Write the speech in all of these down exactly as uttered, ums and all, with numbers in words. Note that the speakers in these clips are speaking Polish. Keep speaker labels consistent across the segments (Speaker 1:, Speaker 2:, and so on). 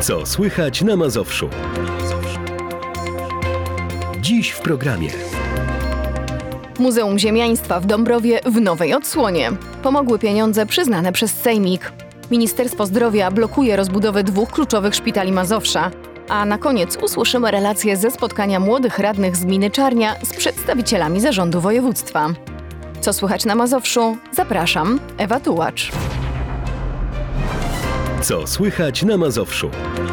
Speaker 1: Co słychać na Mazowszu? Dziś w programie.
Speaker 2: Muzeum Ziemiaństwa w Dąbrowie w nowej odsłonie. Pomogły pieniądze przyznane przez Sejmik. Ministerstwo Zdrowia blokuje rozbudowę dwóch kluczowych szpitali Mazowsza. A na koniec usłyszymy relacje ze spotkania młodych radnych z gminy Czarnia z przedstawicielami zarządu województwa. Co słychać na Mazowszu? Zapraszam, Ewa Tułacz.
Speaker 1: Co słychać na Mazowszu?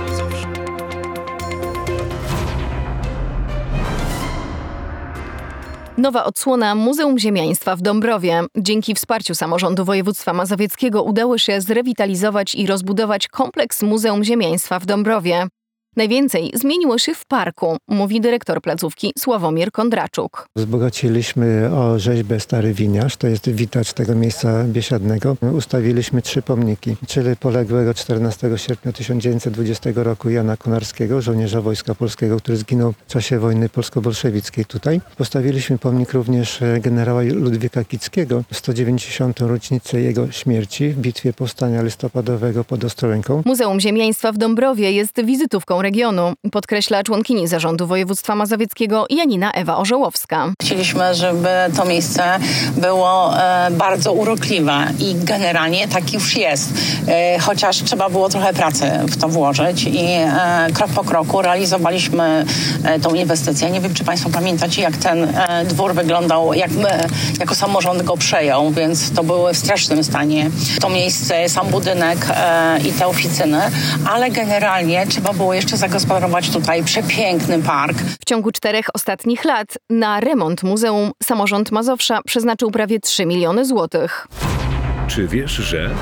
Speaker 2: Nowa odsłona Muzeum Ziemiaństwa w Dąbrowie. Dzięki wsparciu samorządu województwa mazowieckiego udało się zrewitalizować i rozbudować kompleks Muzeum Ziemiaństwa w Dąbrowie. Najwięcej zmieniło się w parku, mówi dyrektor placówki Sławomir Kondraczuk.
Speaker 3: Wzbogaciliśmy o rzeźbę Stary Winiarz, to jest witacz tego miejsca biesiadnego. Ustawiliśmy trzy pomniki, czyli poległego czternastego sierpnia tysiąc dziewięćset dwudziestego roku Jana Konarskiego, żołnierza Wojska Polskiego, który zginął w czasie wojny polsko-bolszewickiej tutaj. Postawiliśmy pomnik również generała Ludwika Kickiego w sto dziewięćdziesiątą rocznicę jego śmierci w bitwie powstania listopadowego pod Ostrołęką.
Speaker 2: Muzeum Ziemiaństwa w Dąbrowie jest wizytówką regionu, podkreśla członkini zarządu województwa mazowieckiego Janina Ewa Orzełowska.
Speaker 4: Chcieliśmy, żeby to miejsce było e, bardzo urokliwe i generalnie tak już jest. E, chociaż trzeba było trochę pracy w to włożyć i e, krok po kroku realizowaliśmy e, tą inwestycję. Nie wiem, czy Państwo pamiętacie, jak ten e, dwór wyglądał, jak my jako samorząd go przejął, więc to były w strasznym stanie. To miejsce, sam budynek e, i te oficyny, ale generalnie trzeba było jeszcze zagospodarować tutaj przepiękny park.
Speaker 2: W ciągu czterech ostatnich lat na remont muzeum samorząd Mazowsza przeznaczył prawie trzy miliony złotych.
Speaker 1: Czy wiesz, że...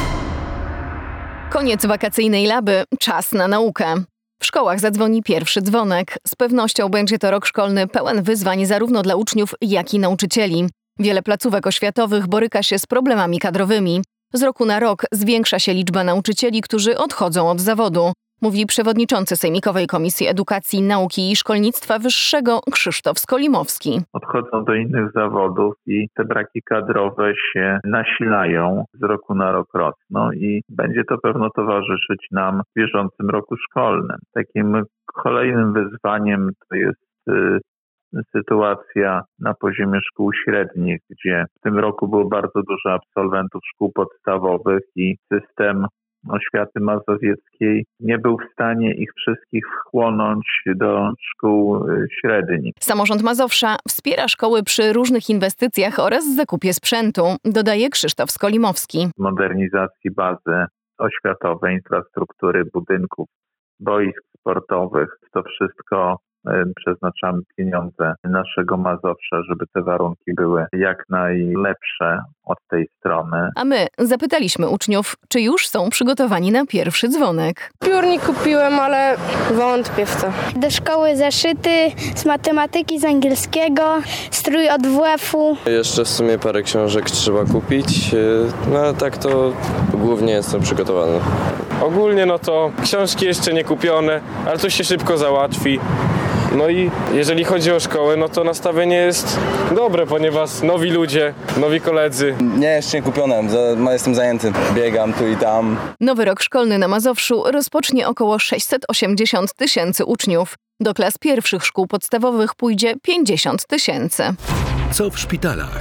Speaker 2: Koniec wakacyjnej laby, czas na naukę. W szkołach zadzwoni pierwszy dzwonek. Z pewnością będzie to rok szkolny pełen wyzwań zarówno dla uczniów, jak i nauczycieli. Wiele placówek oświatowych boryka się z problemami kadrowymi. Z roku na rok zwiększa się liczba nauczycieli, którzy odchodzą od zawodu, mówi przewodniczący Sejmikowej Komisji Edukacji, Nauki i Szkolnictwa Wyższego Krzysztof Skolimowski.
Speaker 5: Odchodzą do innych zawodów i te braki kadrowe się nasilają, z roku na rok rosną i będzie to pewno towarzyszyć nam w bieżącym roku szkolnym. Takim kolejnym wyzwaniem to jest y, sytuacja na poziomie szkół średnich, gdzie w tym roku było bardzo dużo absolwentów szkół podstawowych i system oświaty mazowieckiej nie był w stanie ich wszystkich wchłonąć do szkół średnich.
Speaker 2: Samorząd Mazowsza wspiera szkoły przy różnych inwestycjach oraz zakupie sprzętu, dodaje Krzysztof Skolimowski.
Speaker 5: Modernizacji bazy oświatowej, infrastruktury, budynków, boisk sportowych, to wszystko przeznaczamy pieniądze naszego Mazowsza, żeby te warunki były jak najlepsze od tej strony.
Speaker 2: A my zapytaliśmy uczniów, czy już są przygotowani na pierwszy dzwonek.
Speaker 6: Piórnik kupiłem, ale wątpię w to.
Speaker 7: Do szkoły zeszyty z matematyki, z angielskiego, strój od W F-u.
Speaker 8: Jeszcze w sumie parę książek trzeba kupić, no ale tak to głównie jestem przygotowany.
Speaker 9: Ogólnie no to książki jeszcze nie kupione, ale to się szybko załatwi. No i jeżeli chodzi o szkołę, no to nastawienie jest dobre, ponieważ nowi ludzie, nowi koledzy.
Speaker 10: Nie, jeszcze nie kupione, jestem zajęty, biegam tu i tam.
Speaker 2: Nowy rok szkolny na Mazowszu rozpocznie około sześćset osiemdziesiąt tysięcy uczniów. Do klas pierwszych szkół podstawowych pójdzie pięćdziesiąt tysięcy.
Speaker 1: Co w szpitalach?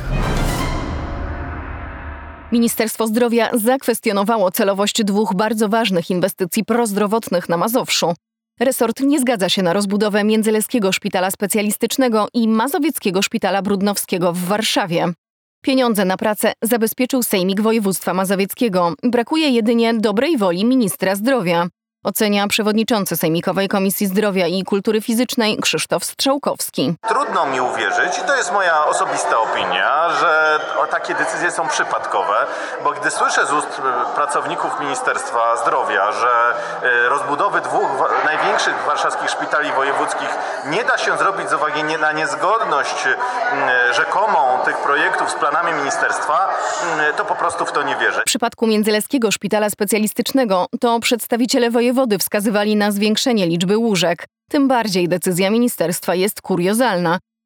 Speaker 2: Ministerstwo Zdrowia zakwestionowało celowość dwóch bardzo ważnych inwestycji prozdrowotnych na Mazowszu. Resort nie zgadza się na rozbudowę Międzyleskiego Szpitala Specjalistycznego i Mazowieckiego Szpitala Brudnowskiego w Warszawie. Pieniądze na pracę zabezpieczył Sejmik Województwa Mazowieckiego. Brakuje jedynie dobrej woli ministra zdrowia, ocenia przewodniczący Sejmikowej Komisji Zdrowia i Kultury Fizycznej Krzysztof Strzałkowski.
Speaker 11: Trudno mi uwierzyć, i to jest moja osobista opinia, że takie decyzje są przypadkowe, bo gdy słyszę z ust pracowników Ministerstwa Zdrowia, że rozbudowy dwóch największych warszawskich szpitali wojewódzkich nie da się zrobić z uwagi na niezgodność rzekomą tych projektów z planami ministerstwa, to po prostu w to nie wierzę.
Speaker 2: W przypadku Międzyleskiego Szpitala Specjalistycznego to przedstawiciele wojewody wskazywali na zwiększenie liczby łóżek. Tym bardziej decyzja ministerstwa jest kuriozalna.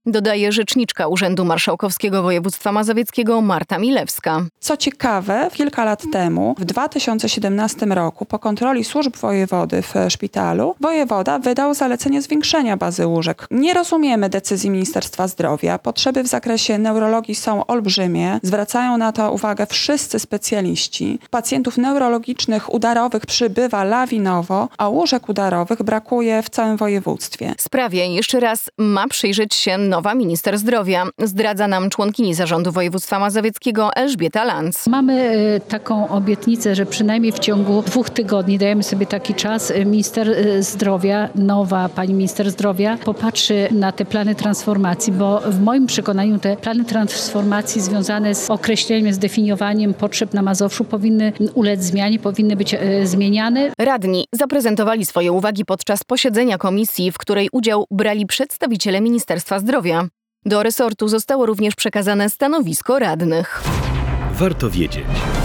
Speaker 2: dodaje rzeczniczka Urzędu Marszałkowskiego Województwa Mazowieckiego Marta Milewska.
Speaker 12: Co ciekawe, kilka lat temu, w dwa tysiące siedemnastym roku, po kontroli służb wojewody w szpitalu, wojewoda wydał zalecenie zwiększenia bazy łóżek. Nie rozumiemy decyzji Ministerstwa Zdrowia. Potrzeby w zakresie neurologii są olbrzymie. Zwracają na to uwagę wszyscy specjaliści. Pacjentów neurologicznych udarowych przybywa lawinowo, a łóżek udarowych brakuje w całym województwie.
Speaker 2: Sprawie jeszcze raz ma przyjrzeć się nowa minister zdrowia, zdradza nam członkini Zarządu Województwa Mazowieckiego Elżbieta Lanz.
Speaker 13: Mamy taką obietnicę, że przynajmniej w ciągu dwóch tygodni, dajemy sobie taki czas, minister zdrowia, nowa pani minister zdrowia popatrzy na te plany transformacji, bo w moim przekonaniu te plany transformacji związane z określeniem, zdefiniowaniem potrzeb na Mazowszu powinny ulec zmianie, powinny być e, zmieniane.
Speaker 2: Radni zaprezentowali swoje uwagi podczas posiedzenia komisji, w której udział brali przedstawiciele Ministerstwa Zdrowia. Do resortu zostało również przekazane stanowisko radnych.
Speaker 1: Warto wiedzieć.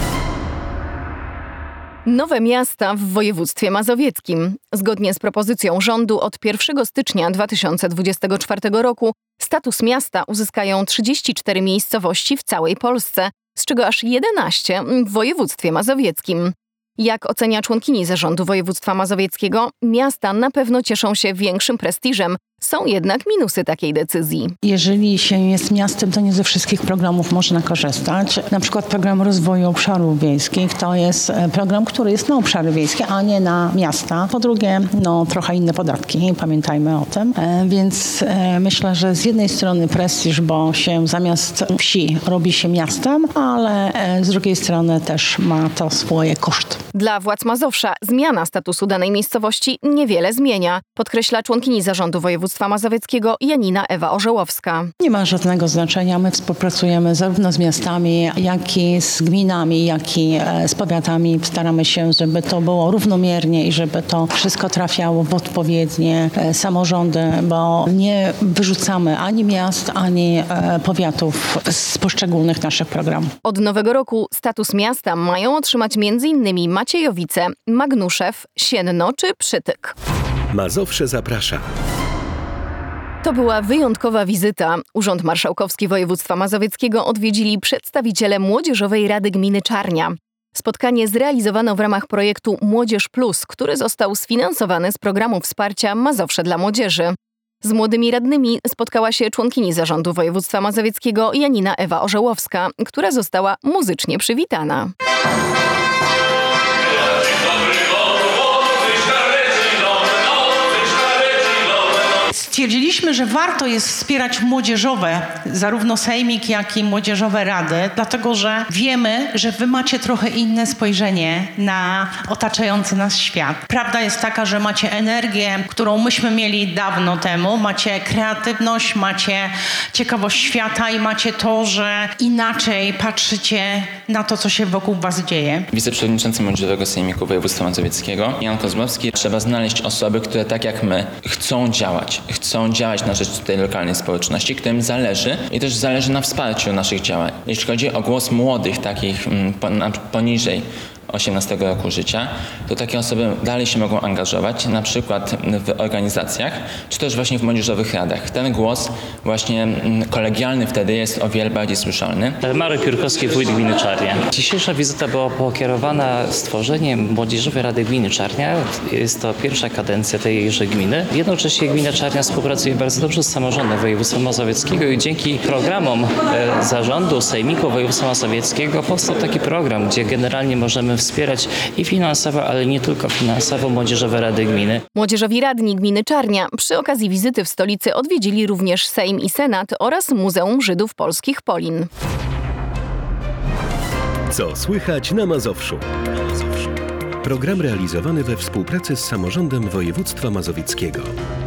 Speaker 2: Nowe miasta w województwie mazowieckim. Zgodnie z propozycją rządu od pierwszego stycznia dwa tysiące dwudziestego czwartego roku status miasta uzyskają trzydzieści cztery miejscowości w całej Polsce, z czego aż jedenaście w województwie mazowieckim. Jak ocenia członkini Zarządu Województwa Mazowieckiego, miasta na pewno cieszą się większym prestiżem. Są jednak minusy takiej decyzji.
Speaker 14: Jeżeli się jest miastem, to nie ze wszystkich programów można korzystać. Na przykład program rozwoju obszarów wiejskich to jest program, który jest na obszary wiejskie, a nie na miasta. Po drugie, no trochę inne podatki, pamiętajmy o tym. E, więc e, myślę, że z jednej strony prestiż, bo się zamiast wsi robi się miastem, ale e, z drugiej strony też ma to swoje koszty.
Speaker 2: Dla władz Mazowsza zmiana statusu danej miejscowości niewiele zmienia, podkreśla członkini Zarządu Województwa Mazowieckiego Janina Ewa Orzełowska.
Speaker 14: Nie ma żadnego znaczenia. My współpracujemy zarówno z miastami, jak i z gminami, jak i z powiatami. Staramy się, żeby to było równomiernie i żeby to wszystko trafiało w odpowiednie samorządy, bo nie wyrzucamy ani miast, ani powiatów z poszczególnych naszych programów.
Speaker 2: Od nowego roku status miasta mają otrzymać między innymi Maciejowice, Magnuszew, Sienno czy Przytyk.
Speaker 1: Mazowsze zaprasza.
Speaker 2: To była wyjątkowa wizyta. Urząd Marszałkowski Województwa Mazowieckiego odwiedzili przedstawiciele Młodzieżowej Rady Gminy Czarnia. Spotkanie zrealizowano w ramach projektu Młodzież Plus, który został sfinansowany z programu wsparcia Mazowsze dla Młodzieży. Z młodymi radnymi spotkała się członkini Zarządu Województwa Mazowieckiego Janina Ewa Orzełowska, która została muzycznie przywitana.
Speaker 15: Stwierdziliśmy, że warto jest wspierać młodzieżowe, zarówno sejmik, jak i młodzieżowe rady, dlatego że wiemy, że wy macie trochę inne spojrzenie na otaczający nas świat. Prawda jest taka, że macie energię, którą myśmy mieli dawno temu, macie kreatywność, macie ciekawość świata i macie to, że inaczej patrzycie na to, co się wokół was dzieje.
Speaker 16: Wiceprzewodniczący Młodzieżowego Sejmiku Województwa Mazowieckiego, Jan Kozłowski. Trzeba znaleźć osoby, które tak jak my chcą działać, chcą działać na rzecz tej lokalnej społeczności, którym zależy i też zależy na wsparciu naszych działań. Jeśli chodzi o głos młodych, takich poniżej osiemnastego roku życia, to takie osoby dalej się mogą angażować, na przykład w organizacjach, czy też właśnie w młodzieżowych radach. Ten głos właśnie kolegialny wtedy jest o wiele bardziej słyszalny.
Speaker 17: Marek Piórkowski, wójt gminy Czarnia. Dzisiejsza wizyta była pokierowana stworzeniem Młodzieżowej Rady Gminy Czarnia. Jest to pierwsza kadencja tejże gminy. Jednocześnie gmina Czarnia współpracuje bardzo dobrze z samorządem województwa mazowieckiego i dzięki programom zarządu Sejmiku Województwa Mazowieckiego powstał taki program, gdzie generalnie możemy wspierać i finansowo, ale nie tylko finansowo Młodzieżowe Rady Gminy.
Speaker 2: Młodzieżowi radni gminy Czarnia przy okazji wizyty w stolicy odwiedzili również Sejm i Senat oraz Muzeum Żydów Polskich Polin.
Speaker 1: Co słychać na Mazowszu? Program realizowany we współpracy z Samorządem Województwa Mazowieckiego.